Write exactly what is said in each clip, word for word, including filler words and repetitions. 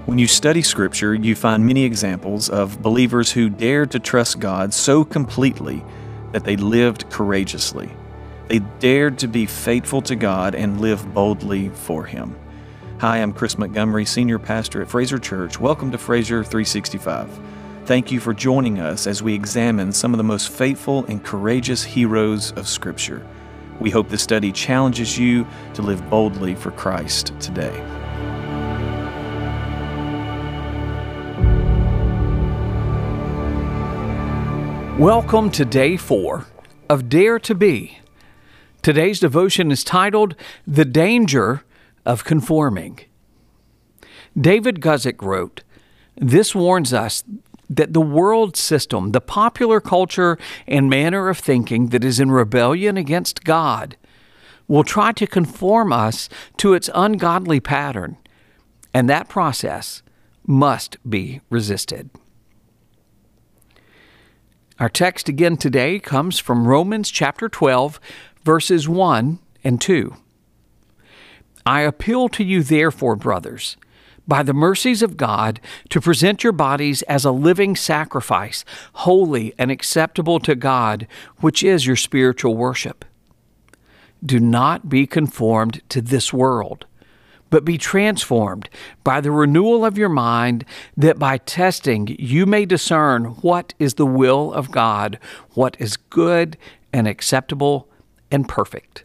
When you study Scripture, you find many examples of believers who dared to trust God so completely that they lived courageously. They dared to be faithful to God and live boldly for Him. Hi, I'm Chris Montgomery, Senior Pastor at Fraser Church. Welcome to Fraser three sixty-five. Thank you for joining us as we examine some of the most faithful and courageous heroes of Scripture. We hope this study challenges you to live boldly for Christ today. Welcome to day four of Dare to Be. Today's devotion is titled, The Danger of Conforming. David Guzik wrote, "This warns us that the world system, the popular culture and manner of thinking that is in rebellion against God, will try to conform us to its ungodly pattern, and that process must be resisted." Our text again today comes from Romans chapter twelve, verses one and two. "I appeal to you therefore, brothers, by the mercies of God, to present your bodies as a living sacrifice, holy and acceptable to God, which is your spiritual worship. Do not be conformed to this world, but be transformed by the renewal of your mind, that by testing you may discern what is the will of God, what is good and acceptable and perfect."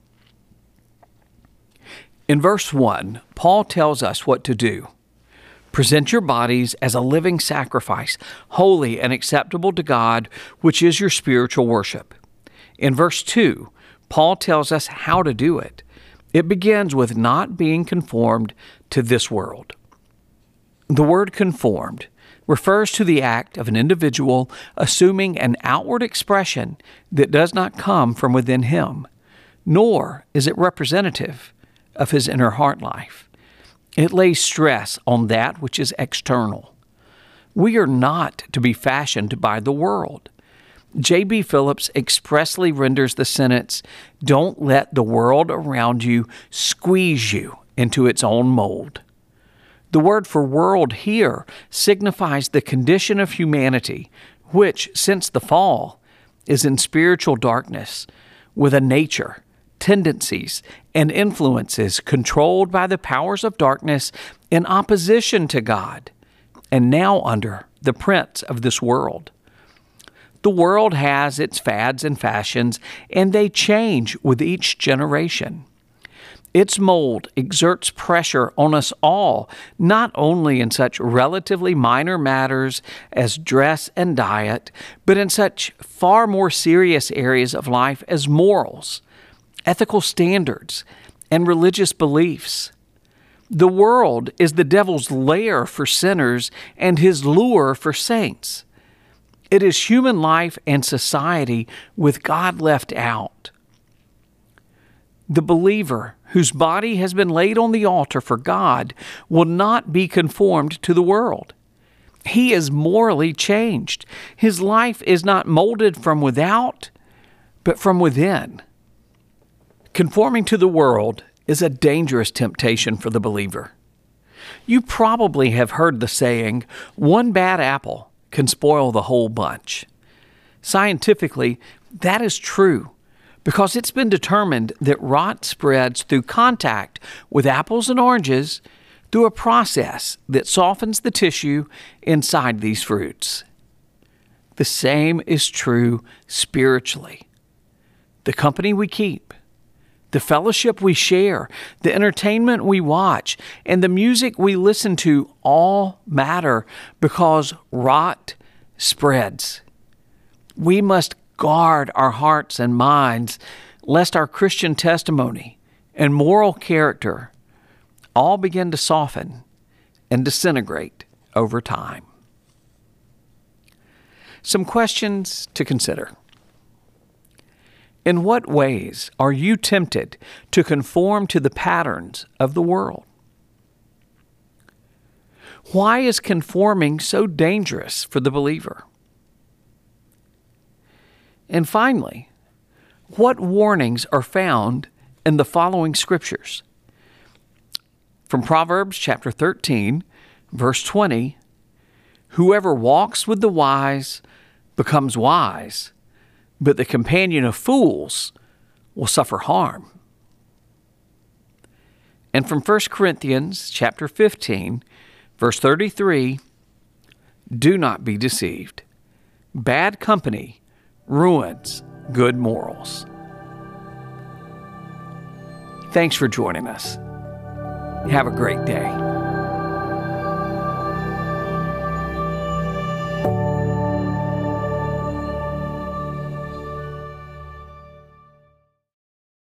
In verse one, Paul tells us what to do. Present your bodies as a living sacrifice, holy and acceptable to God, which is your spiritual worship. In verse two, Paul tells us how to do it. It begins with not being conformed to this world. The word conformed refers to the act of an individual assuming an outward expression that does not come from within him, nor is it representative of his inner heart life. It lays stress on that which is external. We are not to be fashioned by the world. J B Phillips expressly renders the sentence, "Don't let the world around you squeeze you into its own mold." The word for world here signifies the condition of humanity, which, since the fall, is in spiritual darkness, with a nature, tendencies, and influences controlled by the powers of darkness in opposition to God, and now under the prince of this world. The world has its fads and fashions, and they change with each generation. Its mold exerts pressure on us all, not only in such relatively minor matters as dress and diet, but in such far more serious areas of life as morals, ethical standards, and religious beliefs. The world is the devil's lair for sinners and his lure for saints. It is human life and society with God left out. The believer whose body has been laid on the altar for God will not be conformed to the world. He is morally changed. His life is not molded from without, but from within. Conforming to the world is a dangerous temptation for the believer. You probably have heard the saying, "One bad apple can spoil the whole bunch." Scientifically, that is true because it's been determined that rot spreads through contact with apples and oranges through a process that softens the tissue inside these fruits. The same is true spiritually. The company we keep, the fellowship we share, the entertainment we watch, and the music we listen to all matter because rot spreads. We must guard our hearts and minds lest our Christian testimony and moral character all begin to soften and disintegrate over time. Some questions to consider. In what ways are you tempted to conform to the patterns of the world? Why is conforming so dangerous for the believer? And finally, what warnings are found in the following scriptures? From Proverbs chapter thirteen, Verse twenty, whoever walks with the wise becomes wise, but the companion of fools will suffer harm. And from First Corinthians chapter fifteen, verse thirty-three, do not be deceived. Bad company ruins good morals. Thanks for joining us. Have a great day.